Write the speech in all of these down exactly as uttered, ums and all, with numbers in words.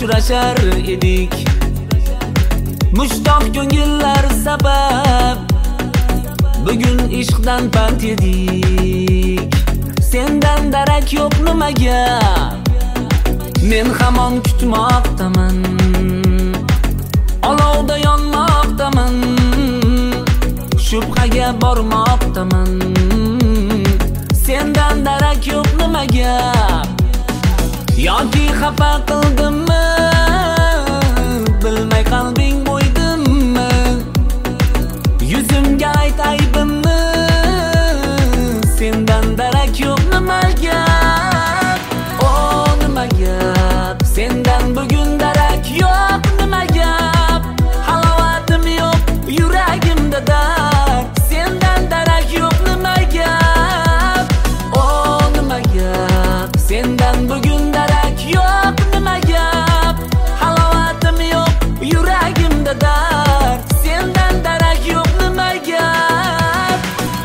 uchrashar edik. Mushtoq ko'ngillar sabab bugun ishqdan pand yedik. Sendan darak yo'q nimaga? Men hamon kutmoqdaman, olovda yonmoqdaman, shubhaga bormoqdaman. Sendan darak yo'q nimaga? Yoki xafa qildimmi? Bilmay qalbing bo'ydimmi? Yuzimga ayt aybimni. Sendan darak yo'q nimaga? Oh nima gap? Sendan bugun darak yo'q nima gap? Halovatim yo'q yuragimda dard. Sendan darak yo'q nima gap? Oh nima gap? Sendan bugun darak yo'q nima gap? Halovatim yo'q yuragimda dard. Sendan darak yo'q nima gap?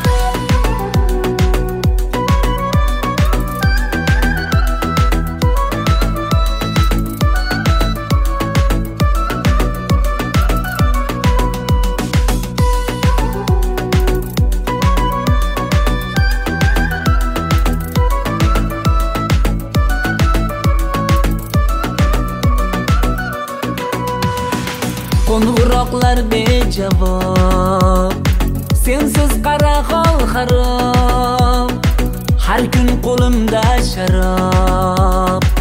Qo'ng'iroqlar bejavob, sensiz qara hol xarob. Har kun qo'limda sharob,